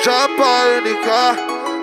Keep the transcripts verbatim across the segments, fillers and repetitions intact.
Japa N K.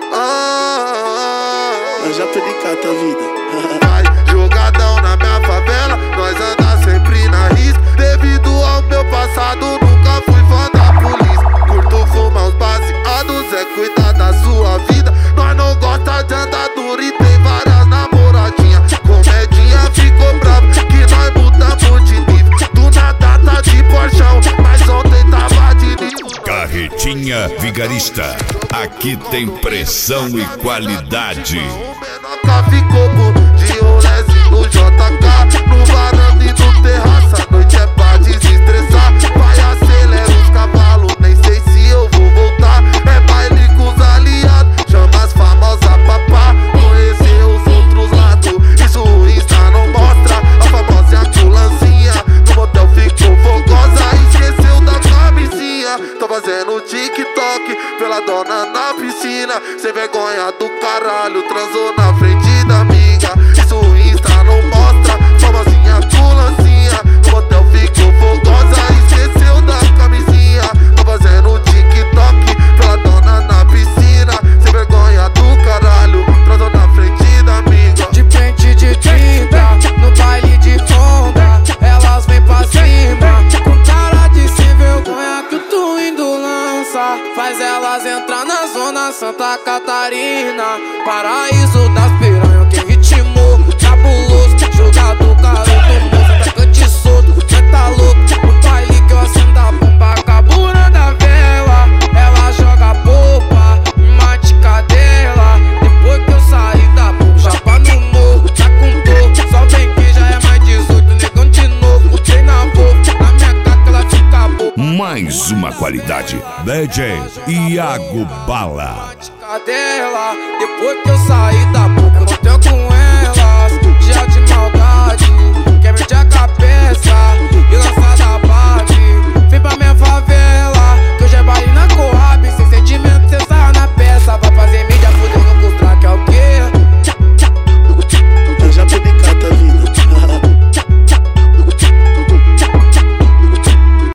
Ah, é Japa N K, tua vida. Vai, jogadão na minha favela, nós anda sempre na risca. Devido ao meu passado, nunca fui fã da polícia. Curto fumar os baseados, é cuidar da sua vida. Nós não gosta de andar duro e tem várias namoradinhas. Comedinha ficou brava, que nós mudamos de nível. Do nada tá de porchão, mas ontem tava de nível. Carretinha Vigarista, aqui tem pressão e qualidade. O menor ficou por de roleze no J K. No varanda e no terraço, a noite é pra desestressar. Vai, acelera os cavalos, nem sei se eu vou voltar. É baile com os aliados, chama as famosas papá. Conhecer os outros lados, isso o Insta não mostra. A famosa aculancinha, no motel ficou fogosa. Esqueceu da camisinha, tô fazendo TikTok pela dona na piscina. Sem vergonha do caralho, transou na frente da amiga. Isso o Insta não mostra. Famosinha culancinha, no motel ficou fogosa. Esqueceu da camisinha, tô fazendo TikTok pela dona na piscina. Sem vergonha do caralho, transou na frente da amiga. De pente de trinta, no baile de Honda, elas vêm pra cima, com cara de sem vergonha que o tu indo lança. Faz elas entrar na zona Santa Catarina, paraíso das piranhas que ritmo cabuloso. Jogador garoto moço, atacante solto, cê tá louco. No baile que eu acendo a bomba, carburando a vela. Ela joga polpa, mate cadela. Depois que eu saí da boca, chapa no morro, tá com dor. Só vem que já é mais dezoito, negão de novo. Treina fofo, na minha caca ela fica boa. Mais uma qualidade, D J Iago Bala. Cadela, depois que eu saí da boca, eu não tenho com ela.